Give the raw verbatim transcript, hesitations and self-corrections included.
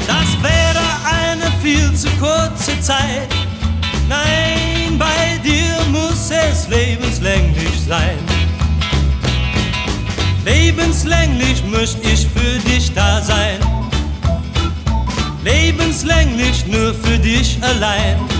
Das wäre eine viel zu kurze Zeit. Nein, bei dir muss es lebenslänglich sein. Lebenslänglich möcht ich für dich da sein. Lebenslänglich nur für dich allein.